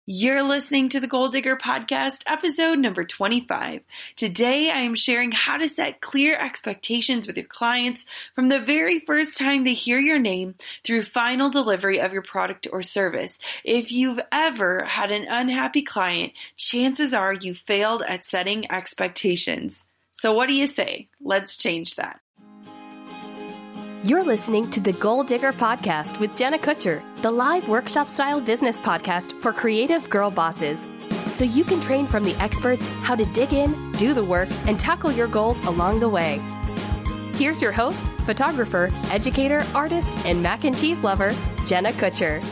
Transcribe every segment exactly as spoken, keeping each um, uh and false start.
You're listening to the Goal Digger Podcast, episode number twenty-five. Today, I am sharing how to set clear expectations with your clients from the very first time they hear your name through final delivery of your product or service. If you've ever had an unhappy client, chances are you failed at setting expectations. So what do you say? Let's change that. You're listening to the Goal Digger Podcast with Jenna Kutcher, the live workshop-style business podcast for creative girl bosses. So you can train from the experts how to dig in, do the work, and tackle your goals along the way. Here's your host, photographer, educator, artist, and mac and cheese lover, Jenna Kutcher.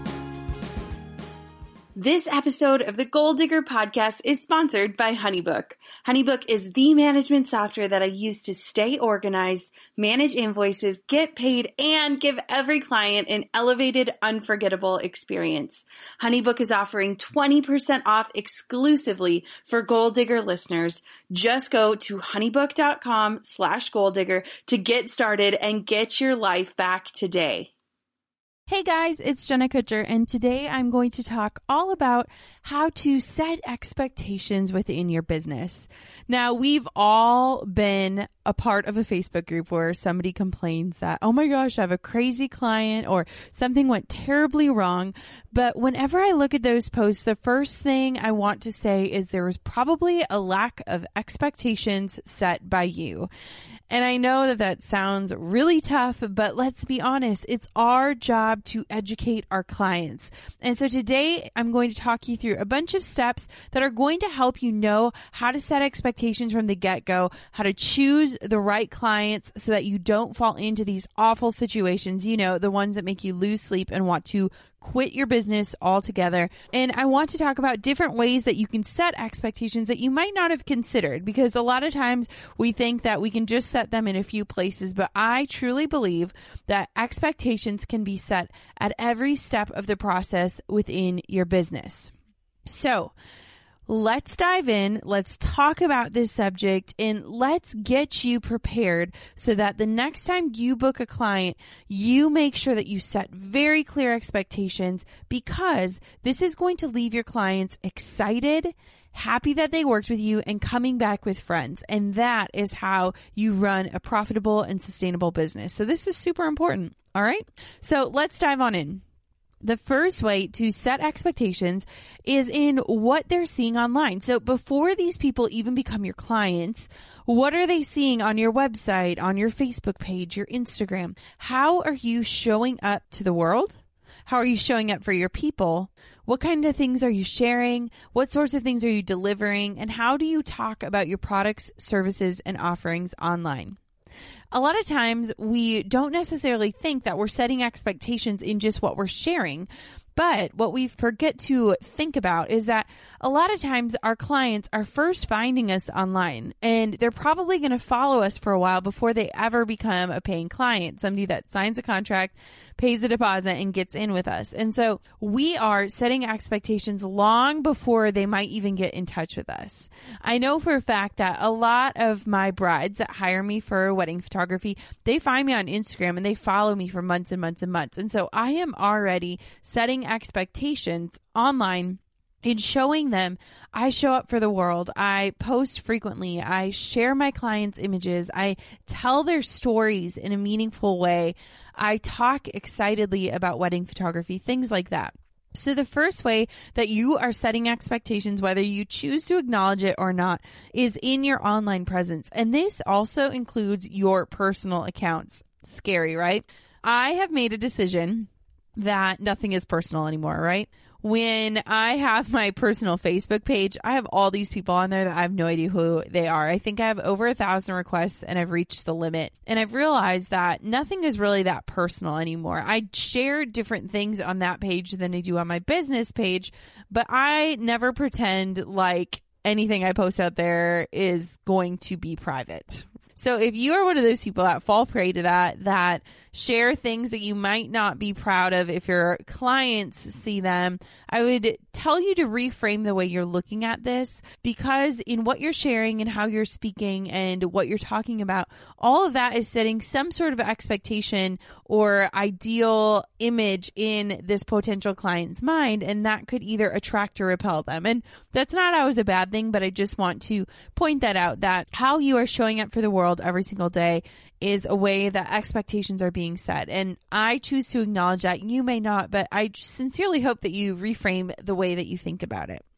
This episode of the Goal Digger Podcast is sponsored by HoneyBook. HoneyBook is the management software that I use to stay organized, manage invoices, get paid, and give every client an elevated, unforgettable experience. HoneyBook is offering twenty percent off exclusively for Goal Digger listeners. Just go to honeybook.com slash Goal Digger to get started and get your life back today. Hey guys, it's Jenna Kutcher, and today I'm going to talk all about how to set expectations within your business. Now, we've all been a part of a Facebook group where somebody complains that, oh my gosh, I have a crazy client or something went terribly wrong. But whenever I look at those posts, the first thing I want to say is there was probably a lack of expectations set by you. And I know that that sounds really tough, but let's be honest, it's our job to educate our clients. And so today I'm going to talk you through a bunch of steps that are going to help you know how to set expectations from the get-go, how to choose the right clients so that you don't fall into these awful situations, you know, the ones that make you lose sleep and want to quit your business altogether. And I want to talk about different ways that you can set expectations that you might not have considered, because a lot of times we think that we can just set them in a few places, but I truly believe that expectations can be set at every step of the process within your business. So, let's dive in, let's talk about this subject, and let's get you prepared so that the next time you book a client, you make sure that you set very clear expectations, because this is going to leave your clients excited, happy that they worked with you, and coming back with friends. And that is how you run a profitable and sustainable business. So this is super important. All right. So let's dive on in. The first way to set expectations is in what they're seeing online. So before these people even become your clients, what are they seeing on your website, on your Facebook page, your Instagram? How are you showing up to the world? How are you showing up for your people? What kind of things are you sharing? What sorts of things are you delivering? And how do you talk about your products, services, and offerings online? A lot of times we don't necessarily think that we're setting expectations in just what we're sharing, but what we forget to think about is that a lot of times our clients are first finding us online, and they're probably going to follow us for a while before they ever become a paying client, somebody that signs a contract, pays a deposit, and gets in with us. And so we are setting expectations long before they might even get in touch with us. I know for a fact that a lot of my brides that hire me for wedding photography, they find me on Instagram and they follow me for months and months and months. And so I am already setting expectations online in showing them I show up for the world. I post frequently. I share my clients' images. I tell their stories in a meaningful way. I talk excitedly about wedding photography, things like that. So the first way that you are setting expectations, whether you choose to acknowledge it or not, is in your online presence. And this also includes your personal accounts. Scary, right? I have made a decision that nothing is personal anymore, right? When I have my personal Facebook page, I have all these people on there that I have no idea who they are. I think I have over a thousand requests and I've reached the limit. And I've realized that nothing is really that personal anymore. I share different things on that page than I do on my business page, but I never pretend like anything I post out there is going to be private. So if you are one of those people that fall prey to that, that share things that you might not be proud of if your clients see them, I would tell you to reframe the way you're looking at this, because in what you're sharing and how you're speaking and what you're talking about, all of that is setting some sort of expectation or ideal image in this potential client's mind, and that could either attract or repel them. And that's not always a bad thing, but I just want to point that out, that how you are showing up for the world every single day is a way that expectations are being set. And I choose to acknowledge that. You may not, but I sincerely hope that you reframe the way that you think about it.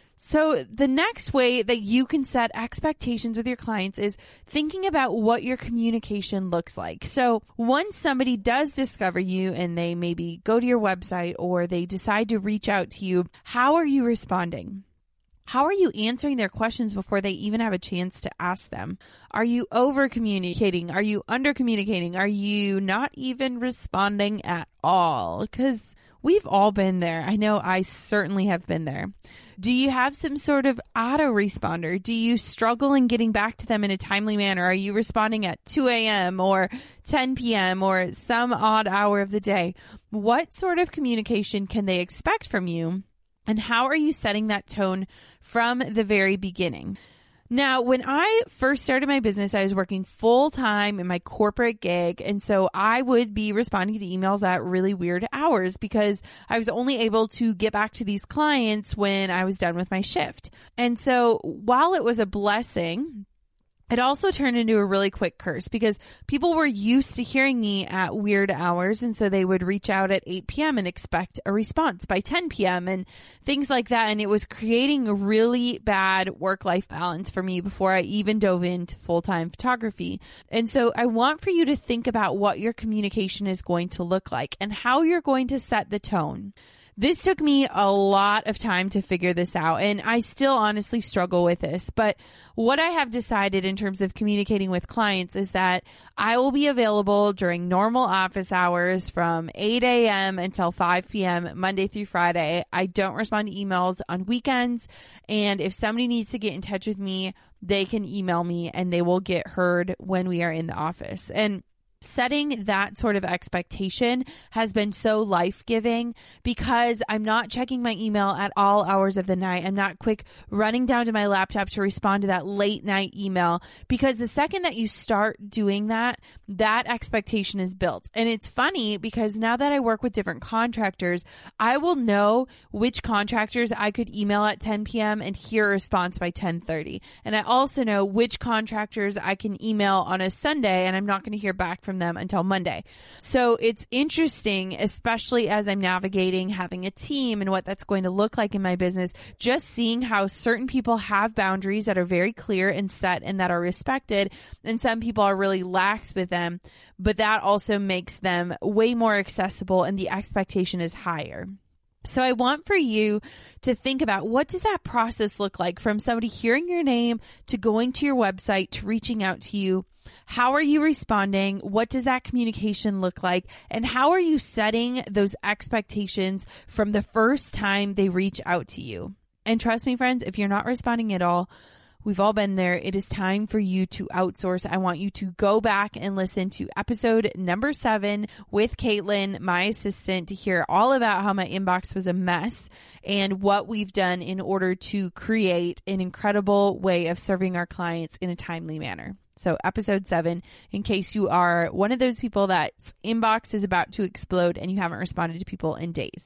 So the next way that you can set expectations with your clients is thinking about what your communication looks like. So once somebody does discover you and they maybe go to your website or they decide to reach out to you, how are you responding? How are you answering their questions before they even have a chance to ask them? Are you over communicating? Are you under communicating? Are you not even responding at all? Because we've all been there. I know I certainly have been there. Do you have some sort of autoresponder? Do you struggle in getting back to them in a timely manner? Are you responding at two a.m. or ten p.m. or some odd hour of the day? What sort of communication can they expect from you? And how are you setting that tone from the very beginning? Now, when I first started my business, I was working full time in my corporate gig. And so I would be responding to emails at really weird hours because I was only able to get back to these clients when I was done with my shift. And so while it was a blessing, it also turned into a really quick curse because people were used to hearing me at weird hours. And so they would reach out at eight p.m. and expect a response by ten p.m. and things like that. And it was creating a really bad work-life balance for me before I even dove into full-time photography. And so I want for you to think about what your communication is going to look like and how you're going to set the tone. This took me a lot of time to figure this out, and I still honestly struggle with this. But what I have decided in terms of communicating with clients is that I will be available during normal office hours from eight a.m. until five p.m. Monday through Friday. I don't respond to emails on weekends, and if somebody needs to get in touch with me, they can email me and they will get heard when we are in the office. And setting that sort of expectation has been so life-giving because I'm not checking my email at all hours of the night. I'm not quick running down to my laptop to respond to that late night email, because the second that you start doing that, that expectation is built. And it's funny because now that I work with different contractors, I will know which contractors I could email at ten p.m. and hear a response by ten thirty. And I also know which contractors I can email on a Sunday and I'm not going to hear back from them until Monday. So it's interesting, especially as I'm navigating having a team and what that's going to look like in my business, just seeing how certain people have boundaries that are very clear and set and that are respected, and some people are really lax with them, but that also makes them way more accessible and the expectation is higher. So I want for you to think about, what does that process look like from somebody hearing your name to going to your website to reaching out to you? How are you responding? What does that communication look like? And how are you setting those expectations from the first time they reach out to you? And trust me, friends, if you're not responding at all, we've all been there. It is time for you to outsource. I want you to go back and listen to episode number seven with Caitlin, my assistant, to hear all about how my inbox was a mess and what we've done in order to create an incredible way of serving our clients in a timely manner. So episode seven, in case you are one of those people that's inbox is about to explode and you haven't responded to people in days.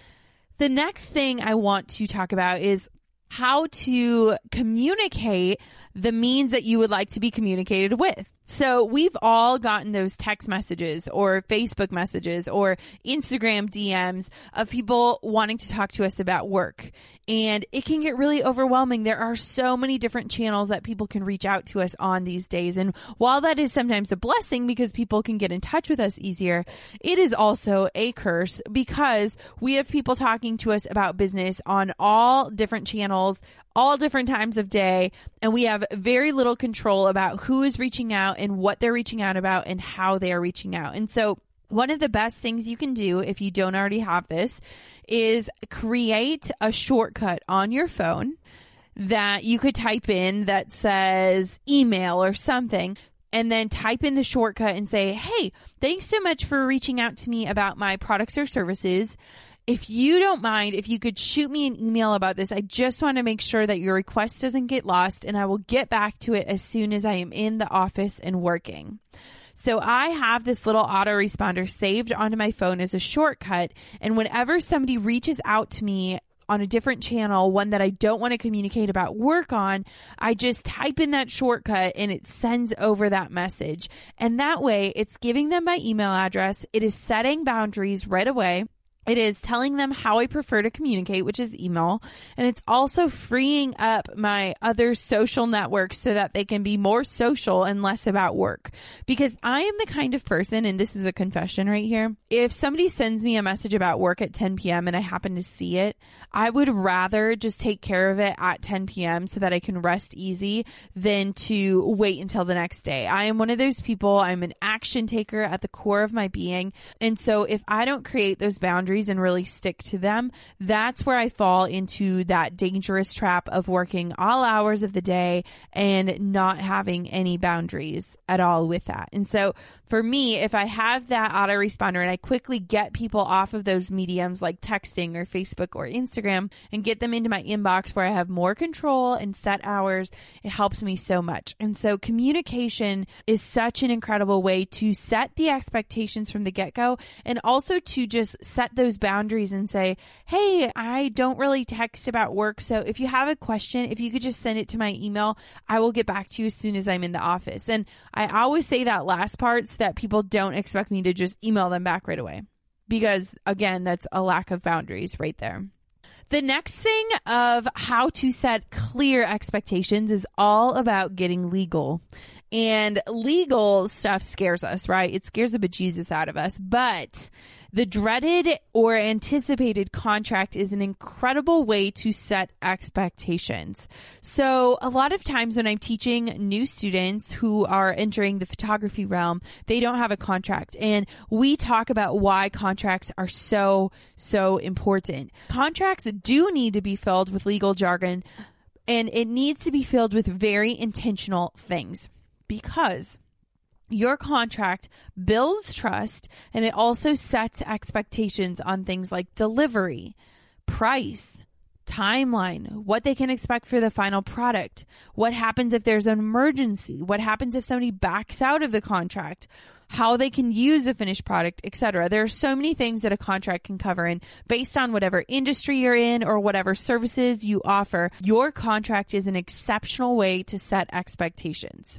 The next thing I want to talk about is how to communicate the means that you would like to be communicated with. So we've all gotten those text messages or Facebook messages or Instagram D Ms of people wanting to talk to us about work. And it can get really overwhelming. There are so many different channels that people can reach out to us on these days. And while that is sometimes a blessing because people can get in touch with us easier, it is also a curse because we have people talking to us about business on all different channels, all different times of day, and we have very little control about who is reaching out and what they're reaching out about and how they are reaching out. And so one of the best things you can do if you don't already have this is create a shortcut on your phone that you could type in that says email or something. and then type in the shortcut and say, hey, thanks so much for reaching out to me about my products or services. If you don't mind, if you could shoot me an email about this, I just want to make sure that your request doesn't get lost, and I will get back to it as soon as I am in the office and working. So I have this little autoresponder saved onto my phone as a shortcut, and whenever somebody reaches out to me on a different channel, one that I don't want to communicate about work on, I just type in that shortcut and it sends over that message. And that way it's giving them my email address. It is setting boundaries right away. It is telling them how I prefer to communicate, which is email. And it's also freeing up my other social networks so that they can be more social and less about work. Because I am the kind of person, and this is a confession right here, if somebody sends me a message about work at ten p.m. and I happen to see it, I would rather just take care of it at ten p.m. so that I can rest easy than to wait until the next day. I am one of those people. I'm an action taker at the core of my being. And so if I don't create those boundaries and really stick to them, that's where I fall into that dangerous trap of working all hours of the day and not having any boundaries at all with that. And so for me, if I have that autoresponder and I quickly get people off of those mediums like texting or Facebook or Instagram and get them into my inbox where I have more control and set hours, it helps me so much. And so communication is such an incredible way to set the expectations from the get-go, and also to just set those boundaries and say, hey, I don't really text about work. So if you have a question, if you could just send it to my email, I will get back to you as soon as I'm in the office. And I always say that last part so that people don't expect me to just email them back right away, because again, that's a lack of boundaries right there. The next thing of how to set clear expectations is all about getting legal. And legal stuff scares us, right? It scares the bejesus out of us. But the dreaded or anticipated contract is an incredible way to set expectations. So a lot of times when I'm teaching new students who are entering the photography realm, they don't have a contract. And we talk about why contracts are so, so important. Contracts do need to be filled with legal jargon, and it needs to be filled with very intentional things, because your contract builds trust, and it also sets expectations on things like delivery, price, timeline, what they can expect for the final product, what happens if there's an emergency, what happens if somebody backs out of the contract, how they can use a finished product, et cetera. There are so many things that a contract can cover, and based on whatever industry you're in or whatever services you offer, your contract is an exceptional way to set expectations.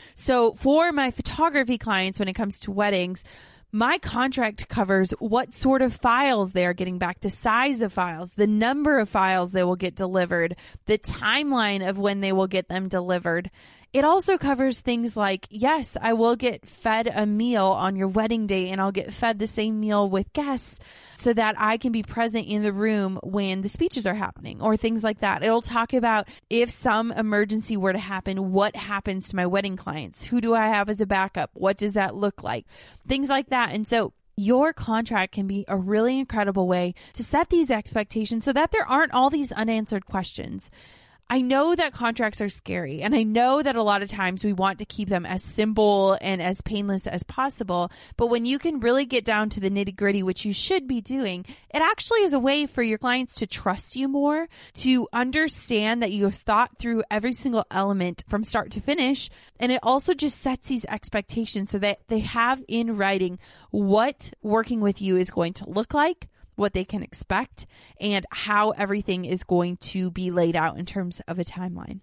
So for my photography clients, when it comes to weddings, my contract covers what sort of files they are getting back, the size of files, the number of files they will get delivered, the timeline of when they will get them delivered. It also covers things like, yes, I will get fed a meal on your wedding day, and I'll get fed the same meal with guests so that I can be present in the room when the speeches are happening, or things like that. It'll talk about if some emergency were to happen, what happens to my wedding clients? Who do I have as a backup? What does that look like? Things like that. And so your contract can be a really incredible way to set these expectations so that there aren't all these unanswered questions. I know that contracts are scary, and I know that a lot of times we want to keep them as simple and as painless as possible. But when you can really get down to the nitty gritty, which you should be doing, it actually is a way for your clients to trust you more, to understand that you have thought through every single element from start to finish. And it also just sets these expectations so that they have in writing what working with you is going to look like, what they can expect, and how everything is going to be laid out in terms of a timeline.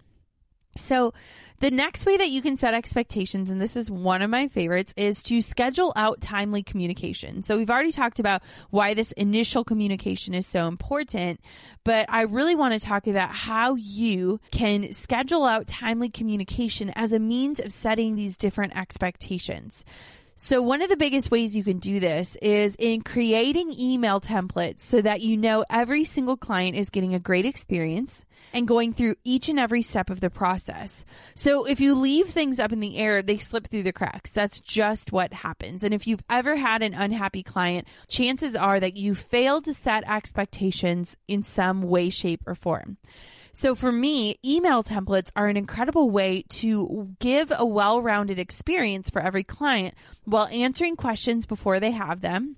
So the next way that you can set expectations, and this is one of my favorites, is to schedule out timely communication. So we've already talked about why this initial communication is so important, but I really want to talk about how you can schedule out timely communication as a means of setting these different expectations. So one of the biggest ways you can do this is in creating email templates so that you know every single client is getting a great experience and going through each and every step of the process. So if you leave things up in the air, they slip through the cracks. That's just what happens. And if you've ever had an unhappy client, chances are that you failed to set expectations in some way, shape, or form. So for me, email templates are an incredible way to give a well-rounded experience for every client while answering questions before they have them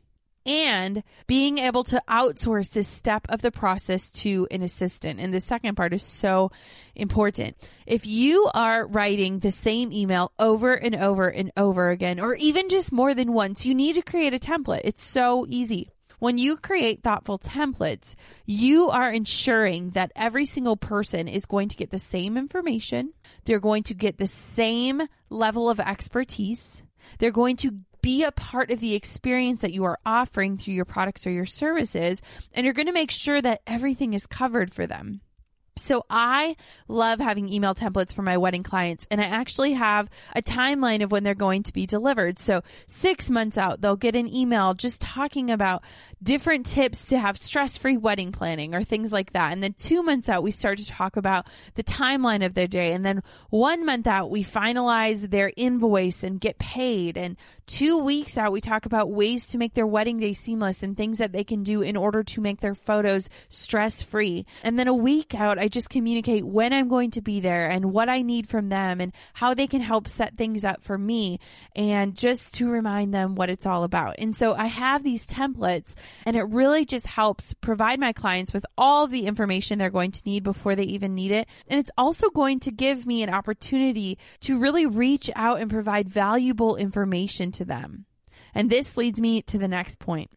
and being able to outsource this step of the process to an assistant. And the second part is so important. If you are writing the same email over and over and over again, or even just more than once, you need to create a template. It's so easy. When you create thoughtful templates, you are ensuring that every single person is going to get the same information. They're going to get the same level of expertise. They're going to be a part of the experience that you are offering through your products or your services, and you're going to make sure that everything is covered for them. So I love having email templates for my wedding clients, and I actually have a timeline of when they're going to be delivered. So six months out, they'll get an email just talking about different tips to have stress-free wedding planning or things like that. And then two months out, we start to talk about the timeline of their day. And then one month out, we finalize their invoice and get paid. And two weeks out, we talk about ways to make their wedding day seamless and things that they can do in order to make their photos stress-free. And then a week out, I just communicate when I'm going to be there and what I need from them and how they can help set things up for me, and just to remind them what it's all about. And so I have these templates, and it really just helps provide my clients with all of the information they're going to need before they even need it. And it's also going to give me an opportunity to really reach out and provide valuable information to them. And this leads me to the next point.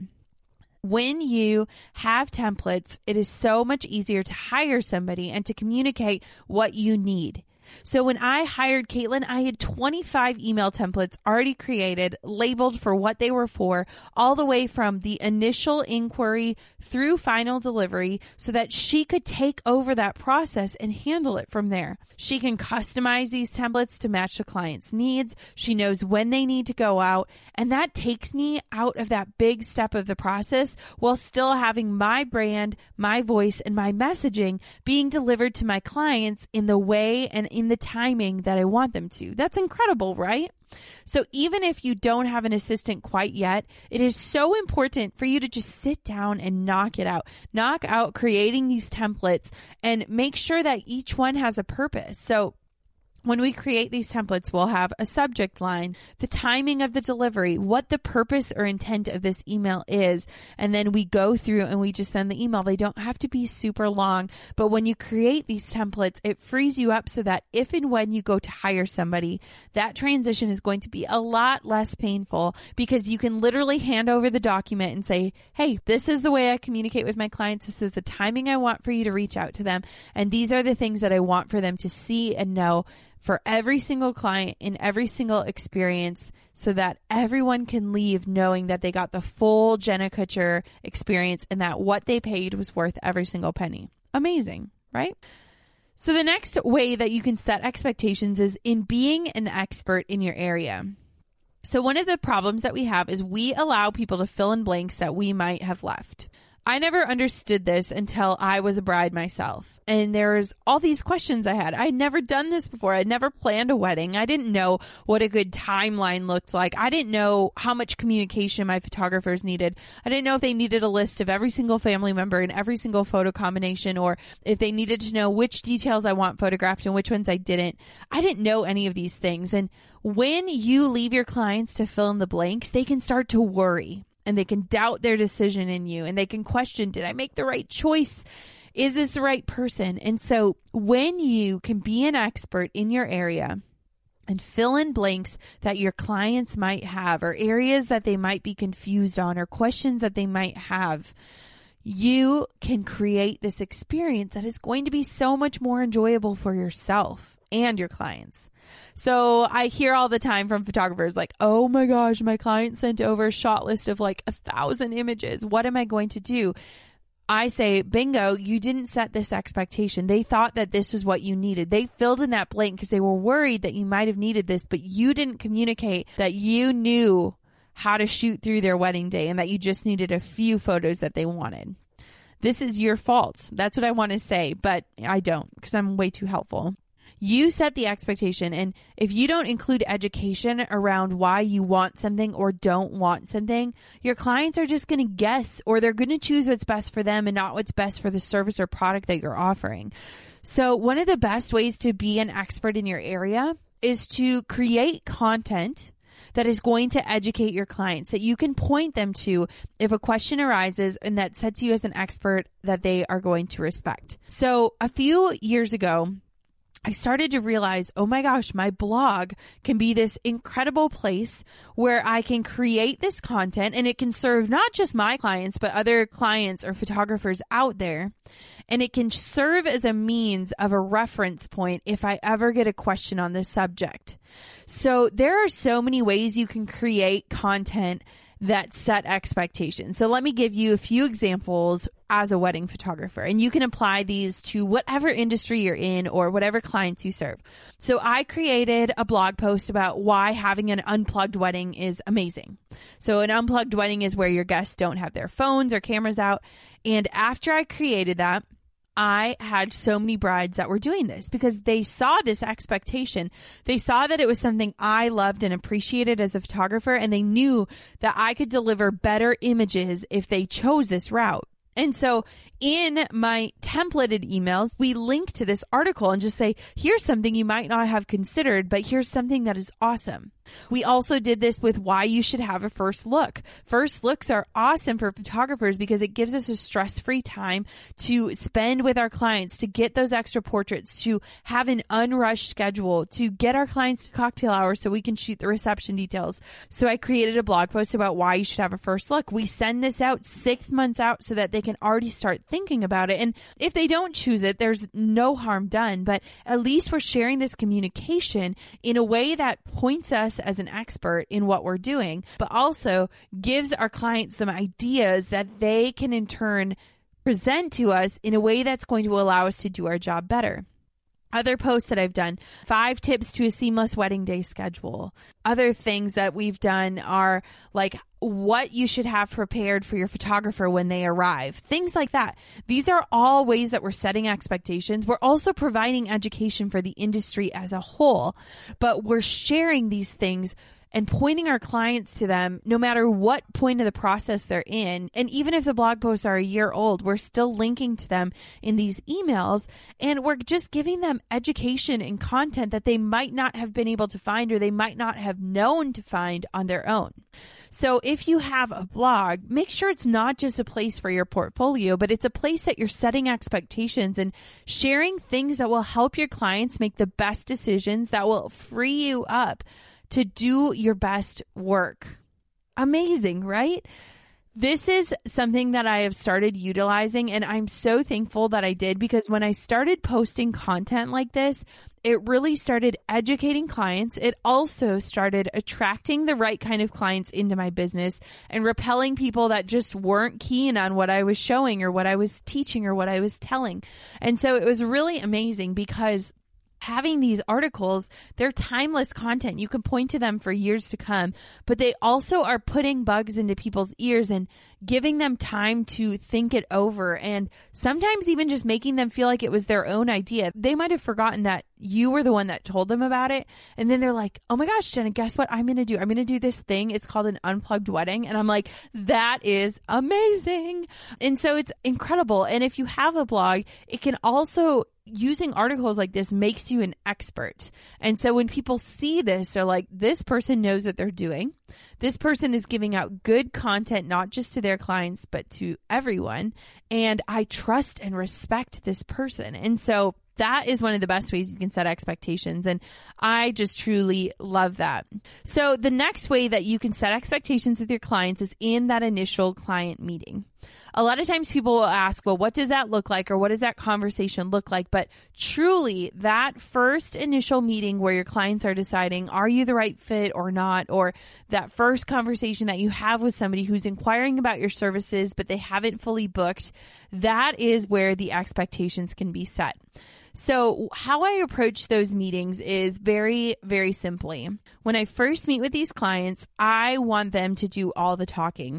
When you have templates, it is so much easier to hire somebody and to communicate what you need. So when I hired Caitlin, I had twenty-five email templates already created, labeled for what they were for, all the way from the initial inquiry through final delivery, so that she could take over that process and handle it from there. She can customize these templates to match the client's needs. She knows when they need to go out, and that takes me out of that big step of the process while still having my brand, my voice, and my messaging being delivered to my clients in the way and in the timing that I want them to. That's incredible, right? So even if you don't have an assistant quite yet, it is so important for you to just sit down and knock it out. Knock out creating these templates and make sure that each one has a purpose. So when we create these templates, we'll have a subject line, the timing of the delivery, what the purpose or intent of this email is, and then we go through and we just send the email. They don't have to be super long, but when you create these templates, it frees you up so that if and when you go to hire somebody, that transition is going to be a lot less painful, because you can literally hand over the document and say, hey, this is the way I communicate with my clients. This is the timing I want for you to reach out to them. And these are the things that I want for them to see and know for every single client in every single experience, so that everyone can leave knowing that they got the full Jenna Kutcher experience and that what they paid was worth every single penny. Amazing, right? So the next way that you can set expectations is in being an expert in your area. So one of the problems that we have is we allow people to fill in blanks that we might have left. I never understood this until I was a bride myself. And there's all these questions I had. I'd never done this before. I'd never planned a wedding. I didn't know what a good timeline looked like. I didn't know how much communication my photographers needed. I didn't know if they needed a list of every single family member and every single photo combination, or if they needed to know which details I want photographed and which ones I didn't. I didn't know any of these things. And when you leave your clients to fill in the blanks, they can start to worry. And they can doubt their decision in you, and they can question, did I make the right choice? Is this the right person? And so when you can be an expert in your area and fill in blanks that your clients might have, or areas that they might be confused on, or questions that they might have, you can create this experience that is going to be so much more enjoyable for yourself and your clients. So I hear all the time from photographers like, oh my gosh, my client sent over a shot list of like a thousand images. What am I going to do? I say, bingo, you didn't set this expectation. They thought that this was what you needed. They filled in that blank because they were worried that you might have needed this, but you didn't communicate that you knew how to shoot through their wedding day and that you just needed a few photos that they wanted. This is your fault. That's what I want to say, but I don't, because I'm way too helpful. You set the expectation. And if you don't include education around why you want something or don't want something, your clients are just going to guess, or they're going to choose what's best for them and not what's best for the service or product that you're offering. So one of the best ways to be an expert in your area is to create content that is going to educate your clients, that you can point them to if a question arises, and that sets you as an expert that they are going to respect. So a few years ago, I started to realize, oh my gosh, my blog can be this incredible place where I can create this content, and it can serve not just my clients, but other clients or photographers out there. And it can serve as a means of a reference point if I ever get a question on this subject. So there are so many ways you can create content that set expectations. So let me give you a few examples as a wedding photographer, and you can apply these to whatever industry you're in or whatever clients you serve. So I created a blog post about why having an unplugged wedding is amazing. So an unplugged wedding is where your guests don't have their phones or cameras out. And after I created that, I had so many brides that were doing this because they saw this expectation. They saw that it was something I loved and appreciated as a photographer, and they knew that I could deliver better images if they chose this route. And so in my templated emails, we link to this article and just say, here's something you might not have considered, but here's something that is awesome. We also did this with why you should have a first look. First looks are awesome for photographers because it gives us a stress-free time to spend with our clients, to get those extra portraits, to have an unrushed schedule, to get our clients to cocktail hour so we can shoot the reception details. So I created a blog post about why you should have a first look. We send this out six months out so that they can already start thinking about it. And if they don't choose it, there's no harm done, but at least we're sharing this communication in a way that points us as an expert in what we're doing, but also gives our clients some ideas that they can in turn present to us in a way that's going to allow us to do our job better. Other posts that I've done, five tips to a seamless wedding day schedule. Other things that we've done are like what you should have prepared for your photographer when they arrive. Things like that. These are all ways that we're setting expectations. We're also providing education for the industry as a whole, but we're sharing these things and pointing our clients to them no matter what point of the process they're in. And even if the blog posts are a year old, we're still linking to them in these emails, and we're just giving them education and content that they might not have been able to find or they might not have known to find on their own. So if you have a blog, make sure it's not just a place for your portfolio, but it's a place that you're setting expectations and sharing things that will help your clients make the best decisions, that will free you up to do your best work. Amazing, right? This is something that I have started utilizing, and I'm so thankful that I did, because when I started posting content like this, it really started educating clients. It also started attracting the right kind of clients into my business and repelling people that just weren't keen on what I was showing or what I was teaching or what I was telling. And so it was really amazing because having these articles, they're timeless content. You can point to them for years to come, but they also are putting bugs into people's ears and giving them time to think it over, and sometimes even just making them feel like it was their own idea. They might have forgotten that you were the one that told them about it. And then they're like, oh my gosh, Jenna, guess what I'm going to do? I'm going to do this thing. It's called an unplugged wedding. And I'm like, that is amazing. And so it's incredible. And if you have a blog, it can also, using articles like this makes you an expert. And so when people see this, they're like, this person knows what they're doing. This person is giving out good content, not just to their clients, but to everyone. And I trust and respect this person. And so that is one of the best ways you can set expectations. And I just truly love that. So the next way that you can set expectations with your clients is in that initial client meeting. A lot of times people will ask, well, what does that look like? Or what does that conversation look like? But truly, that first initial meeting where your clients are deciding, are you the right fit or not? Or that first conversation that you have with somebody who's inquiring about your services, but they haven't fully booked, that is where the expectations can be set. So how I approach those meetings is very, very simply. When I first meet with these clients, I want them to do all the talking.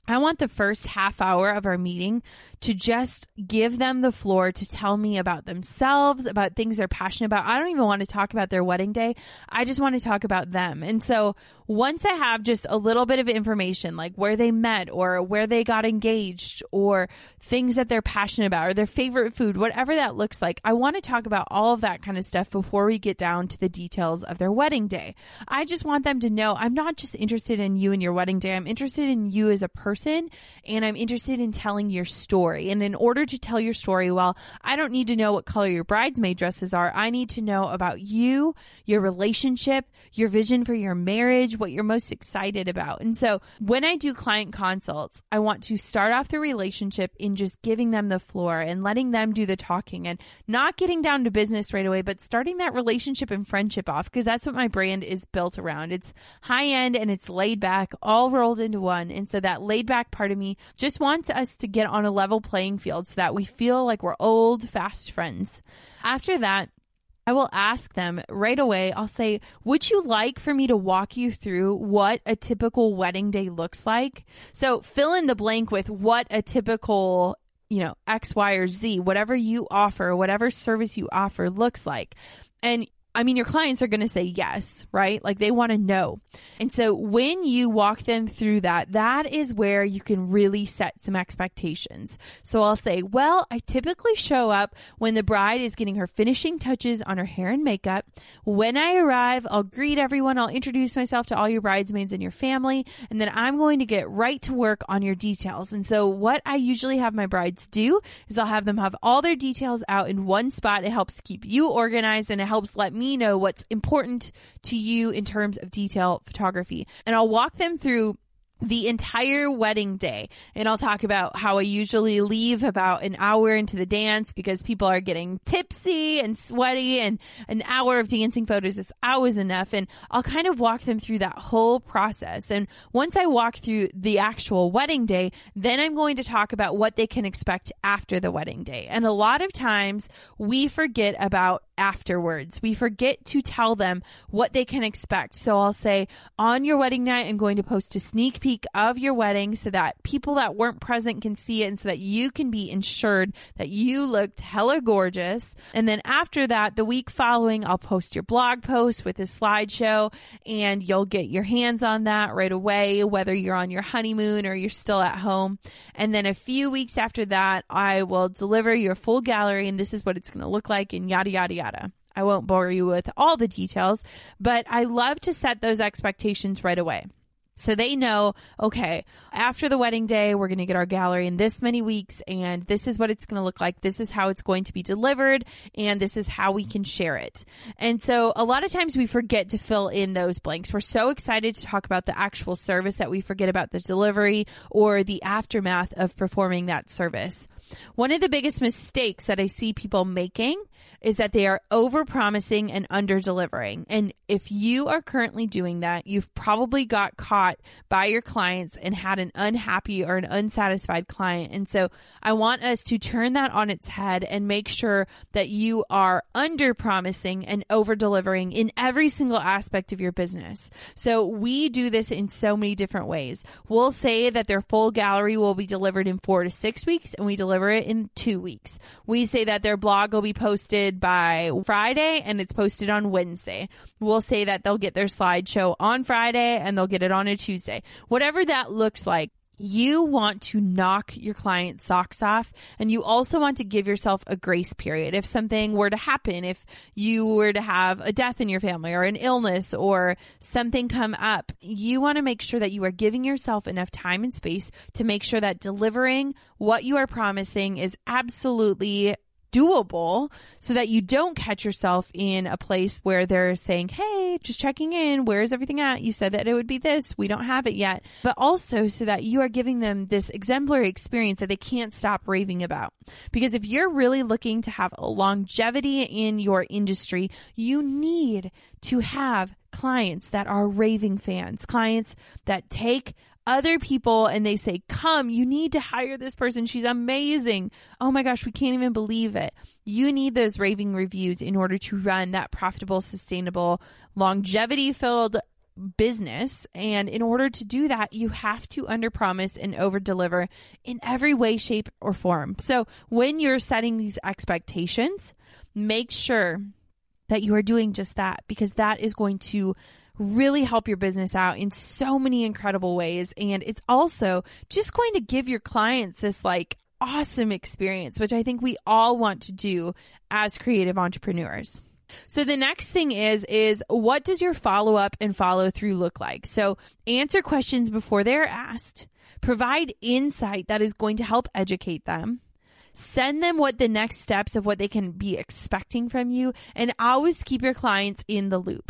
I want the first half hour of our meeting to just give them the floor to tell me about themselves, about things they're passionate about. I don't even want to talk about their wedding day. I just want to talk about them. And so once I have just a little bit of information, like where they met or where they got engaged or things that they're passionate about or their favorite food, whatever that looks like, I want to talk about all of that kind of stuff before we get down to the details of their wedding day. I just want them to know I'm not just interested in you and your wedding day. I'm interested in you as a person, and I'm interested in telling your story. And in order to tell your story, well, I don't need to know what color your bridesmaid dresses are. I need to know about you, your relationship, your vision for your marriage, what you're most excited about. And so when I do client consults, I want to start off the relationship in just giving them the floor and letting them do the talking and not getting down to business right away, but starting that relationship and friendship off, because that's what my brand is built around. It's high end and it's laid back, all rolled into one. And so that laid back part of me just wants us to get on a level playing field so that we feel like we're old, fast friends. After that, I will ask them right away. I'll say, would you like for me to walk you through what a typical wedding day looks like? So fill in the blank with what a typical, you know, X, Y, or Z, whatever you offer, whatever service you offer looks like. And I mean, your clients are going to say yes, right? Like they want to know. And so when you walk them through that, that is where you can really set some expectations. So I'll say, well, I typically show up when the bride is getting her finishing touches on her hair and makeup. When I arrive, I'll greet everyone. I'll introduce myself to all your bridesmaids and your family. And then I'm going to get right to work on your details. And so what I usually have my brides do is I'll have them have all their details out in one spot. It helps keep you organized and it helps let me know what's important to you in terms of detail photography. And I'll walk them through the entire wedding day. And I'll talk about how I usually leave about an hour into the dance because people are getting tipsy and sweaty, and an hour of dancing photos is always enough. And I'll kind of walk them through that whole process. And once I walk through the actual wedding day, then I'm going to talk about what they can expect after the wedding day. And a lot of times we forget about afterwards. We forget to tell them what they can expect. So I'll say, on your wedding night, I'm going to post a sneak peek of your wedding so that people that weren't present can see it and so that you can be ensured that you looked hella gorgeous. And then after that, the week following, I'll post your blog post with a slideshow and you'll get your hands on that right away, whether you're on your honeymoon or you're still at home. And then a few weeks after that, I will deliver your full gallery and this is what it's going to look like and yada, yada, yada. I won't bore you with all the details, but I love to set those expectations right away. So they know, okay, after the wedding day, we're going to get our gallery in this many weeks, and this is what it's going to look like. This is how it's going to be delivered, and this is how we can share it. And so a lot of times we forget to fill in those blanks. We're so excited to talk about the actual service that we forget about the delivery or the aftermath of performing that service. One of the biggest mistakes that I see people making is that they are over-promising and under-delivering. And if you are currently doing that, you've probably got caught by your clients and had an unhappy or an unsatisfied client. And so I want us to turn that on its head and make sure that you are under-promising and over-delivering in every single aspect of your business. So we do this in so many different ways. We'll say that their full gallery will be delivered in four to six weeks, and we deliver it in two weeks. We say that their blog will be posted by Friday and it's posted on Wednesday. We'll say that they'll get their slideshow on Friday and they'll get it on a Tuesday. Whatever that looks like, you want to knock your client's socks off, and you also want to give yourself a grace period. If something were to happen, if you were to have a death in your family or an illness or something come up, you want to make sure that you are giving yourself enough time and space to make sure that delivering what you are promising is absolutely doable so that you don't catch yourself in a place where they're saying, hey, just checking in. Where's everything at? You said that it would be this. We don't have it yet. But also so that you are giving them this exemplary experience that they can't stop raving about. Because if you're really looking to have a longevity in your industry, you need to have clients that are raving fans, clients that take other people and they say, come, you need to hire this person. She's amazing. Oh my gosh, we can't even believe it. You need those raving reviews in order to run that profitable, sustainable, longevity-filled business. And in order to do that, you have to underpromise and overdeliver in every way, shape, or form. So when you're setting these expectations, make sure that you are doing just that, because that is going to really help your business out in so many incredible ways. And it's also just going to give your clients this like awesome experience, which I think we all want to do as creative entrepreneurs. So the next thing is, is what does your follow-up and follow-through look like? So answer questions before they're asked, provide insight that is going to help educate them, send them what the next steps of what they can be expecting from you, and always keep your clients in the loop.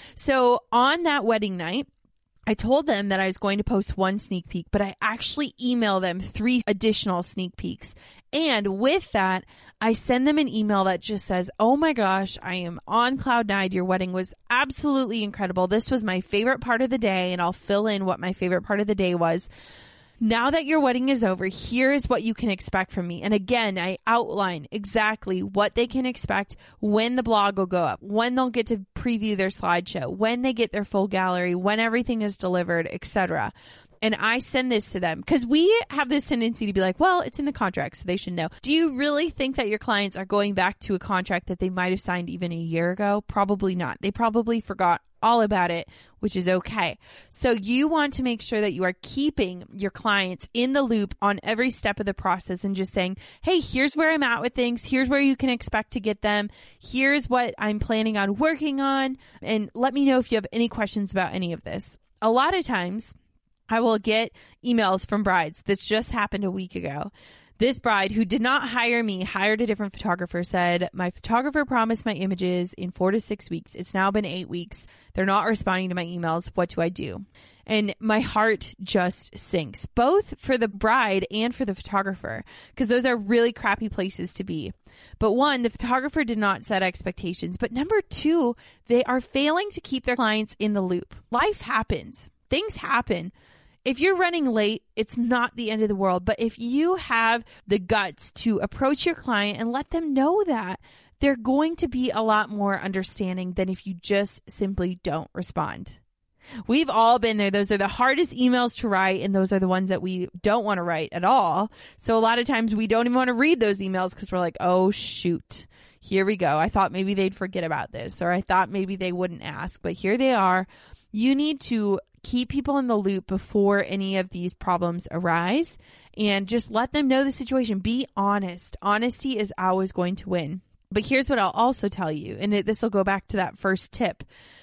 So on that wedding night, I told them that I was going to post one sneak peek, but I actually emailed them three additional sneak peeks. And with that, I send them an email that just says, oh my gosh, I am on cloud nine. Your wedding was absolutely incredible. This was my favorite part of the day. And I'll fill in what my favorite part of the day was. Now that your wedding is over, here is what you can expect from me. And again, I outline exactly what they can expect, when the blog will go up, when they'll get to preview their slideshow, when they get their full gallery, when everything is delivered, et cetera. And I send this to them because we have this tendency to be like, well, it's in the contract, so they should know. Do you really think that your clients are going back to a contract that they might have signed even a year ago? Probably not. They probably forgot all about it, which is okay. So you want to make sure that you are keeping your clients in the loop on every step of the process and just saying, hey, here's where I'm at with things. Here's where you can expect to get them. Here's what I'm planning on working on. And let me know if you have any questions about any of this. A lot of times I will get emails from brides. This just happened a week ago. This bride who did not hire me, hired a different photographer, said, my photographer promised my images in four to six weeks. It's now been eight weeks. They're not responding to my emails. What do I do? And my heart just sinks, both for the bride and for the photographer, because those are really crappy places to be. But one, the photographer did not set expectations. But number two, they are failing to keep their clients in the loop. Life happens. Things happen. If you're running late, it's not the end of the world. But if you have the guts to approach your client and let them know that, they're going to be a lot more understanding than if you just simply don't respond. We've all been there. Those are the hardest emails to write, and those are the ones that we don't want to write at all. So a lot of times we don't even want to read those emails because we're like, oh, shoot, here we go. I thought maybe they'd forget about this, or I thought maybe they wouldn't ask, but here they are. You need to keep people in the loop before any of these problems arise and just let them know the situation. Be honest. Honesty is always going to win. But here's what I'll also tell you, and it, this will go back to that first tip.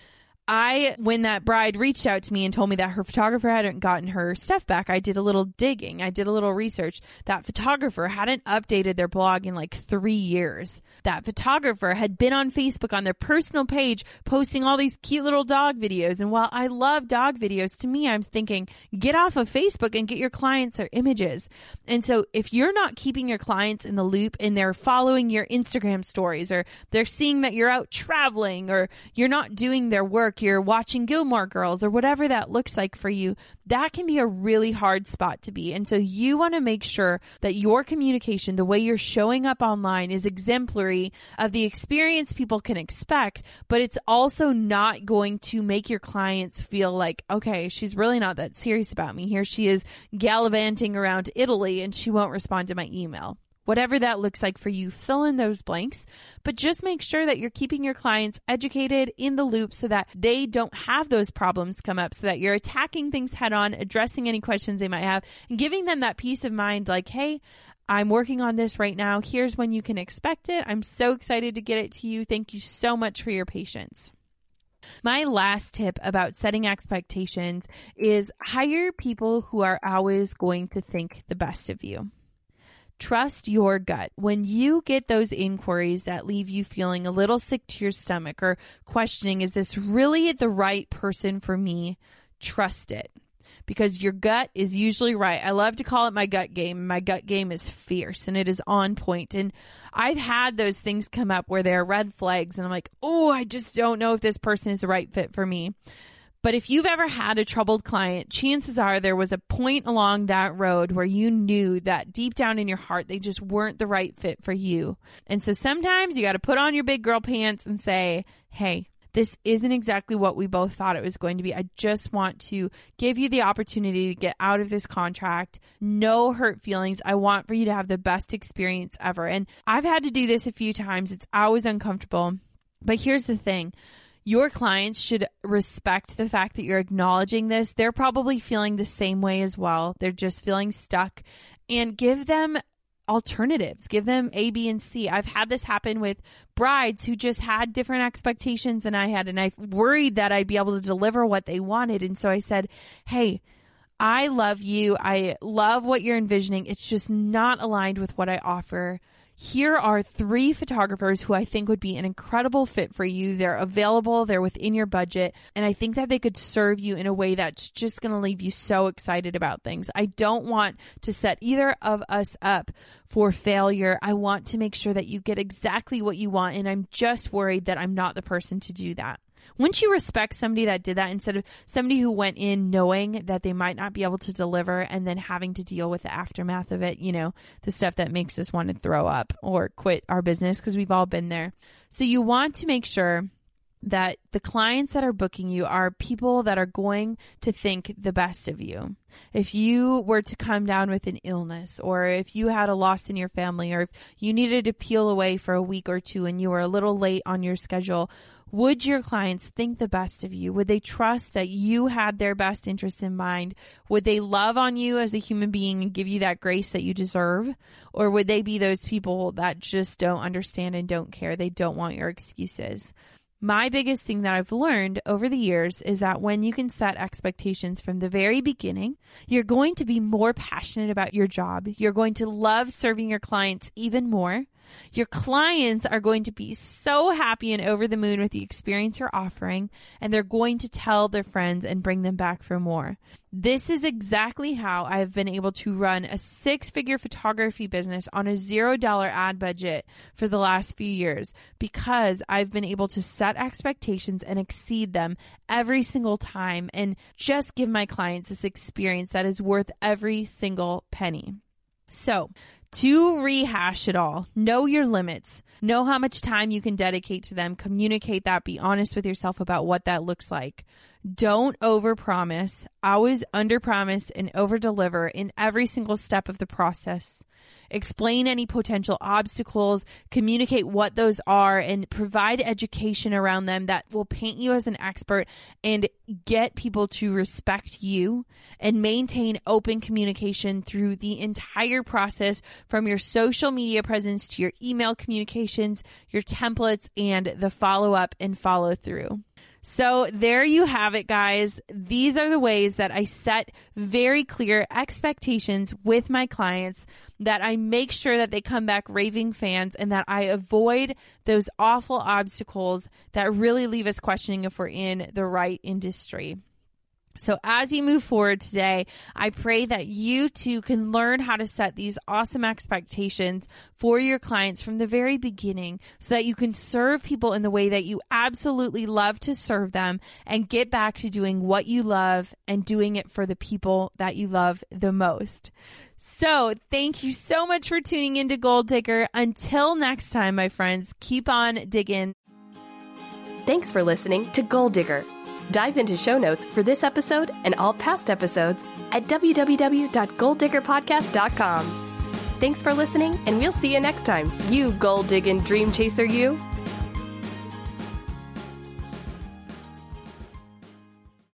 I, when that bride reached out to me and told me that her photographer hadn't gotten her stuff back, I did a little digging. I did a little research. That photographer hadn't updated their blog in like three years. That photographer had been on Facebook on their personal page posting all these cute little dog videos. And while I love dog videos, to me, I'm thinking, get off of Facebook and get your clients their images. And so if you're not keeping your clients in the loop and they're following your Instagram stories, or they're seeing that you're out traveling, or you're not doing their work, you're watching Gilmore Girls, or whatever that looks like for you, that can be a really hard spot to be. And so you want to make sure that your communication, the way you're showing up online, is exemplary of the experience people can expect, but it's also not going to make your clients feel like, okay, she's really not that serious about me. Here she is gallivanting around Italy and she won't respond to my email. Whatever that looks like for you, fill in those blanks, but just make sure that you're keeping your clients educated, in the loop, so that they don't have those problems come up, so that you're attacking things head on, addressing any questions they might have, and giving them that peace of mind like, hey, I'm working on this right now. Here's when you can expect it. I'm so excited to get it to you. Thank you so much for your patience. My last tip about setting expectations is hire people who are always going to think the best of you. Trust your gut. When you get those inquiries that leave you feeling a little sick to your stomach or questioning, is this really the right person for me? Trust it, because your gut is usually right. I love to call it my gut game. My gut game is fierce and it is on point. And I've had those things come up where there are red flags and I'm like, oh, I just don't know if this person is the right fit for me. But if you've ever had a troubled client, chances are there was a point along that road where you knew that deep down in your heart, they just weren't the right fit for you. And so sometimes you got to put on your big girl pants and say, hey, this isn't exactly what we both thought it was going to be. I just want to give you the opportunity to get out of this contract. No hurt feelings. I want for you to have the best experience ever. And I've had to do this a few times. It's always uncomfortable. But here's the thing. Your clients should respect the fact that you're acknowledging this. They're probably feeling the same way as well. They're just feeling stuck, and give them alternatives. Give them A, B, and C. I've had this happen with brides who just had different expectations than I had, and I worried that I'd be able to deliver what they wanted. And so I said, hey, I love you. I love what you're envisioning. It's just not aligned with what I offer. Here are three photographers who I think would be an incredible fit for you. They're available. They're within your budget. And I think that they could serve you in a way that's just going to leave you so excited about things. I don't want to set either of us up for failure. I want to make sure that you get exactly what you want. And I'm just worried that I'm not the person to do that. Wouldn't you respect somebody that did that instead of somebody who went in knowing that they might not be able to deliver and then having to deal with the aftermath of it, you know, the stuff that makes us want to throw up or quit our business, because we've all been there. So you want to make sure that the clients that are booking you are people that are going to think the best of you. If you were to come down with an illness, or if you had a loss in your family, or if you needed to peel away for a week or two and you were a little late on your schedule, would your clients think the best of you? Would they trust that you had their best interests in mind? Would they love on you as a human being and give you that grace that you deserve? Or would they be those people that just don't understand and don't care? They don't want your excuses. My biggest thing that I've learned over the years is that when you can set expectations from the very beginning, you're going to be more passionate about your job. You're going to love serving your clients even more. Your clients are going to be so happy and over the moon with the experience you're offering, and they're going to tell their friends and bring them back for more. This is exactly how I've been able to run a six-figure photography business on a zero dollar ad budget for the last few years, because I've been able to set expectations and exceed them every single time and just give my clients this experience that is worth every single penny. So, to rehash it all, know your limits, know how much time you can dedicate to them, communicate that, be honest with yourself about what that looks like. Don't overpromise, always underpromise and overdeliver in every single step of the process. Explain any potential obstacles, communicate what those are, and provide education around them that will paint you as an expert and get people to respect you, and maintain open communication through the entire process, from your social media presence to your email communications, your templates, and the follow-up and follow-through. So there you have it, guys. These are the ways that I set very clear expectations with my clients, that I make sure that they come back raving fans, and that I avoid those awful obstacles that really leave us questioning if we're in the right industry. So as you move forward today, I pray that you too can learn how to set these awesome expectations for your clients from the very beginning, so that you can serve people in the way that you absolutely love to serve them, and get back to doing what you love and doing it for the people that you love the most. So thank you so much for tuning into Goal Digger. Until next time, my friends, keep on digging. Thanks for listening to Goal Digger. Dive into show notes for this episode and all past episodes at w w w dot goal digger podcast dot com. Thanks for listening, and we'll see you next time, you goal-digging dream chaser you.